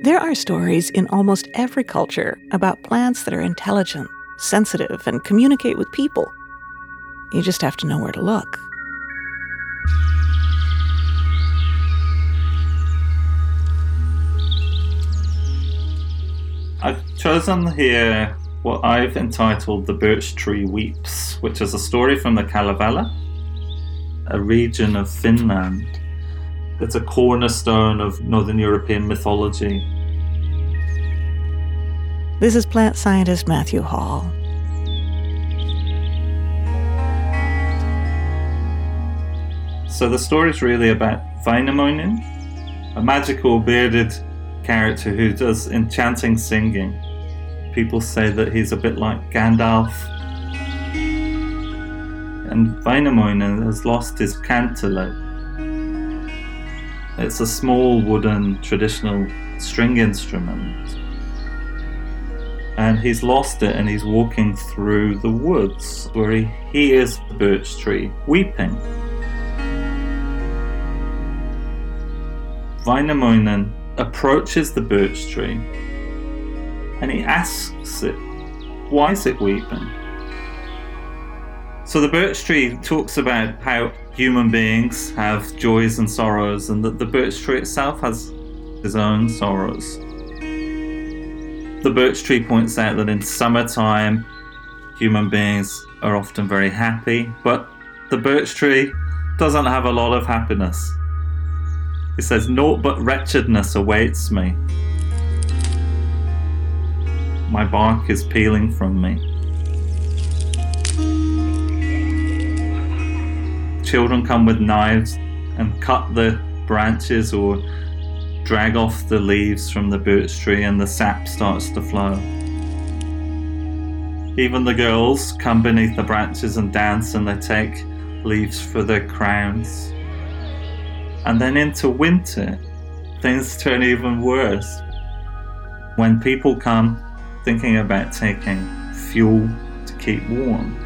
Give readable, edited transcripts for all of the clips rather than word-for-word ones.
There are stories in almost every culture about plants that are intelligent, sensitive, and communicate with people. You just have to know where to look. I've chosen here what I've entitled The Birch Tree Weeps, which is a story from the Kalevala, a region of Finland. It's a cornerstone of Northern European mythology. This is plant scientist Matthew Hall. So the story is really about Wainamoinen, a magical bearded character who does enchanting singing. People say that he's a bit like Gandalf. And Wainamoinen has lost his kantele. It's a small wooden traditional string instrument. And he's lost it and he's walking through the woods where he hears the birch tree weeping. Wainamoinen approaches the birch tree and he asks it, why is it weeping? So the birch tree talks about how human beings have joys and sorrows, and that the birch tree itself has its own sorrows. The birch tree points out that in summertime, human beings are often very happy, but the birch tree doesn't have a lot of happiness. It says, naught but wretchedness awaits me. My bark is peeling from me. Children come with knives and cut the branches or drag off the leaves from the birch tree, and the sap starts to flow. Even the girls come beneath the branches and dance, and they take leaves for their crowns. And then into winter, things turn even worse. When people come thinking about taking fuel to keep warm.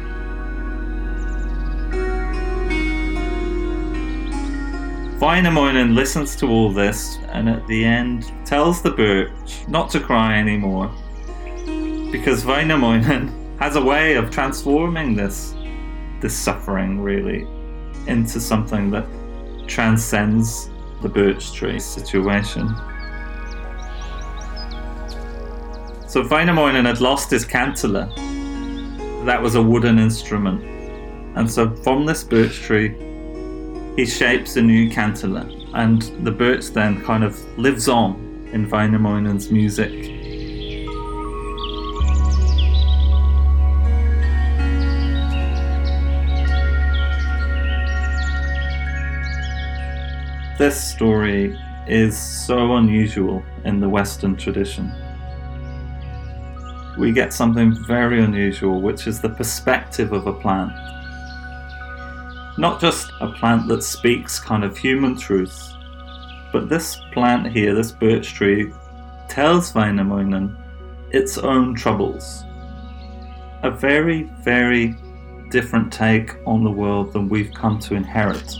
Wainamoinen listens to all this and at the end tells the birch not to cry anymore, because Wainamoinen has a way of transforming this suffering really into something that transcends the birch tree situation. So Wainamoinen had lost his kantele. That was a wooden instrument. And so from this birch tree, he shapes a new kantele, and the birch then kind of lives on in Wainamoinen's music. This story is so unusual in the Western tradition. We get something very unusual, which is the perspective of a plant. Not just a plant that speaks kind of human truths, but this plant here, this birch tree, tells Wainamoinen its own troubles. A very, very different take on the world than we've come to inherit.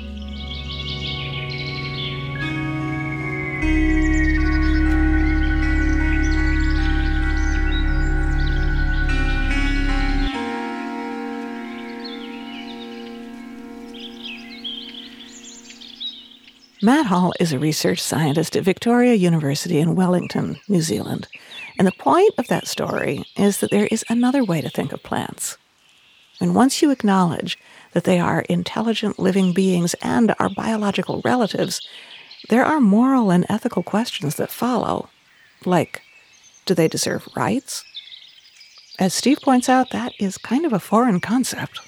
Matt Hall is a research scientist at Victoria University in Wellington, New Zealand. And the point of that story is that there is another way to think of plants. And once you acknowledge that they are intelligent living beings and our biological relatives, there are moral and ethical questions that follow. Like, do they deserve rights? As Steve points out, that is kind of a foreign concept.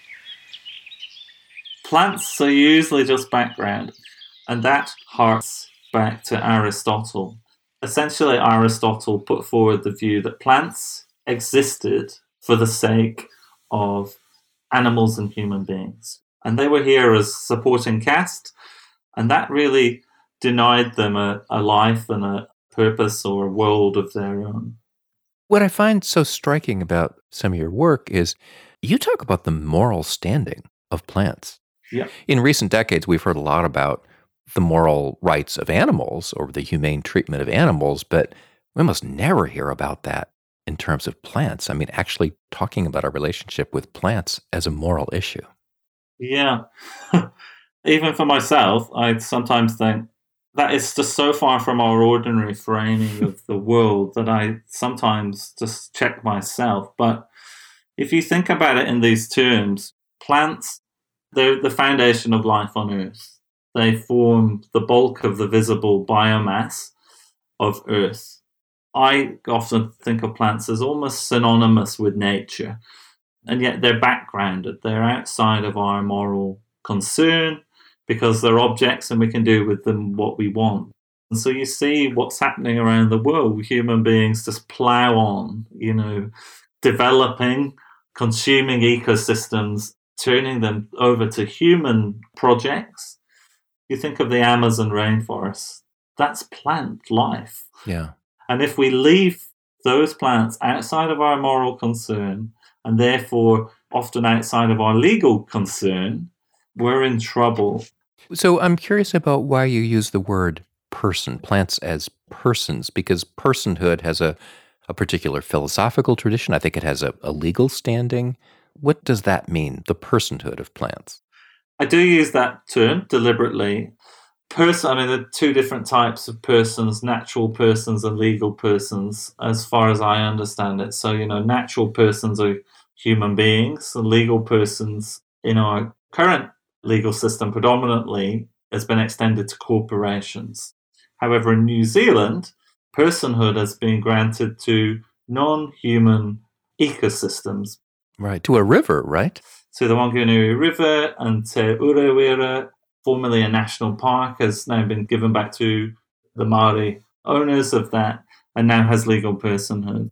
Plants are usually just background. And that harks back to Aristotle. Essentially, Aristotle put forward the view that plants existed for the sake of animals and human beings. And they were here as supporting caste, and that really denied them a life and a purpose or a world of their own. What I find so striking about some of your work is you talk about the moral standing of plants. Yeah. In recent decades, we've heard a lot about the moral rights of animals or the humane treatment of animals, but we almost never hear about that in terms of plants. I mean, actually talking about our relationship with plants as a moral issue. Yeah. Even for myself, I sometimes think that it's just so far from our ordinary framing of the world that I sometimes just check myself. But if you think about it in these terms, plants, they're the foundation of life on Earth. They form the bulk of the visible biomass of Earth. I often think of plants as almost synonymous with nature, and yet they're backgrounded. They're outside of our moral concern because they're objects and we can do with them what we want. And so you see what's happening around the world. Human beings just plow on, developing, consuming ecosystems, turning them over to human projects. You think of the Amazon rainforest, that's plant life. Yeah. And if we leave those plants outside of our moral concern, and therefore often outside of our legal concern, we're in trouble. So I'm curious about why you use the word person, plants as persons, because personhood has a particular philosophical tradition. I think it has a legal standing. What does that mean, the personhood of plants? I do use that term deliberately. There are two different types of persons, natural persons and legal persons, as far as I understand it. So, natural persons are human beings. The legal persons in our current legal system predominantly has been extended to corporations. However, in New Zealand, personhood has been granted to non-human ecosystems. Right, to a river, right? So the Wanganui River and Te Urewera, formerly a national park, has now been given back to the Māori owners of that and now has legal personhood.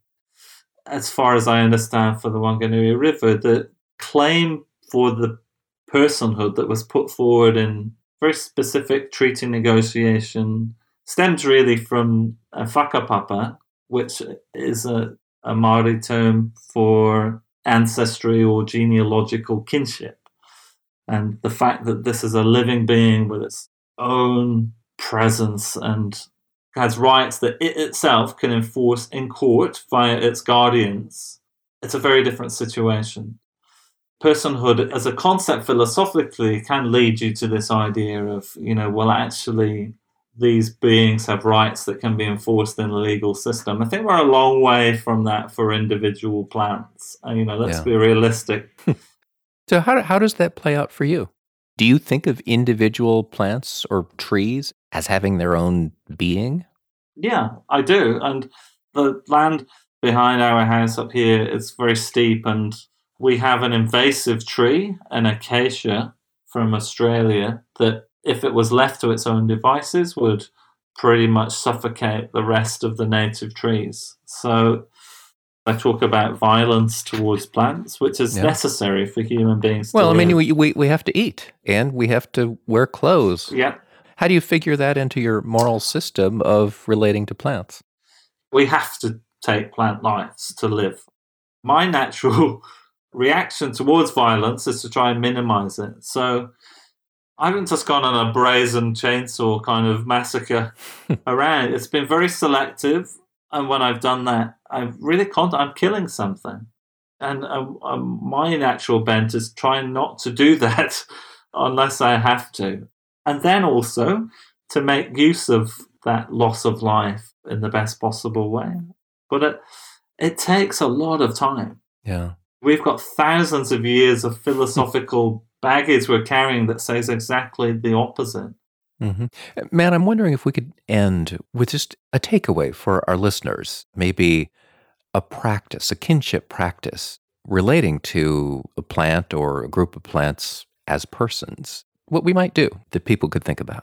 As far as I understand for the Wanganui River, the claim for the personhood that was put forward in very specific treaty negotiation stems really from a whakapapa, which is a Māori term for ancestry or genealogical kinship. And the fact that this is a living being with its own presence and has rights that it itself can enforce in court via its guardians, it's a very different situation. Personhood as a concept philosophically can lead you to this idea of, actually these beings have rights that can be enforced in the legal system. I think we're a long way from that for individual plants. Let's be realistic. So how does that play out for you? Do you think of individual plants or trees as having their own being? Yeah, I do. And the land behind our house up here is very steep, and we have an invasive tree, an acacia from Australia, that if it was left to its own devices would pretty much suffocate the rest of the native trees. So I talk about violence towards plants, which is necessary for human beings to live. We have to eat and we have to wear clothes. Yeah. How do you figure that into your moral system of relating to plants? We have to take plant lives to live. My natural reaction towards violence is to try and minimize it. So I haven't just gone on a brazen chainsaw kind of massacre around. It's been very selective. And when I've done that, I'm killing something. And my natural bent is trying not to do that unless I have to. And then also to make use of that loss of life in the best possible way. But it takes a lot of time. Yeah. We've got thousands of years of philosophical baggage we're carrying that says exactly the opposite. Mm-hmm. Matt, I'm wondering if we could end with just a takeaway for our listeners, maybe a practice, a kinship practice relating to a plant or a group of plants as persons, what we might do that people could think about.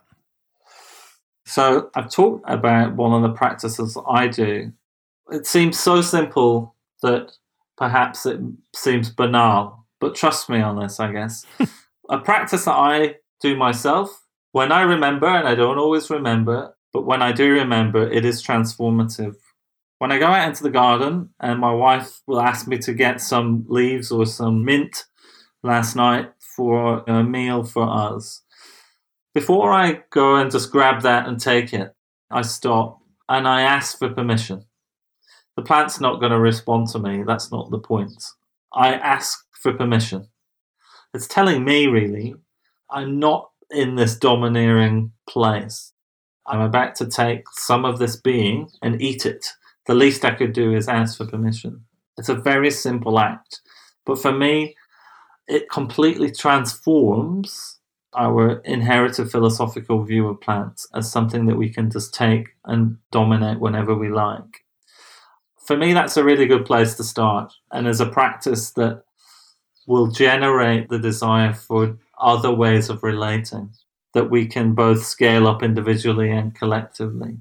So I've talked about one of the practices I do. It seems so simple that perhaps it seems banal, but trust me on this, I guess. A practice that I do myself, when I remember, and I don't always remember, but when I do remember, it is transformative. When I go out into the garden and my wife will ask me to get some leaves or some mint last night for a meal for us, Before I go and just grab that and take it, I stop and I ask for permission. The plant's not going to respond to me. That's not the point. I ask for permission. It's telling me, really, I'm not in this domineering place. I'm about to take some of this being and eat it. The least I could do is ask for permission. It's a very simple act. But for me, it completely transforms our inherited philosophical view of plants as something that we can just take and dominate whenever we like. For me, that's a really good place to start, and as a practice that will generate the desire for other ways of relating that we can both scale up individually and collectively.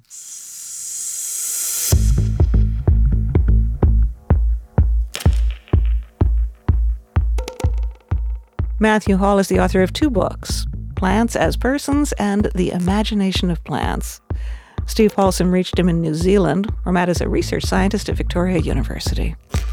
Matthew Hall is the author of 2 books, Plants as Persons and The Imagination of Plants. Steve Paulson reached him in New Zealand, where Matt is a research scientist at Victoria University.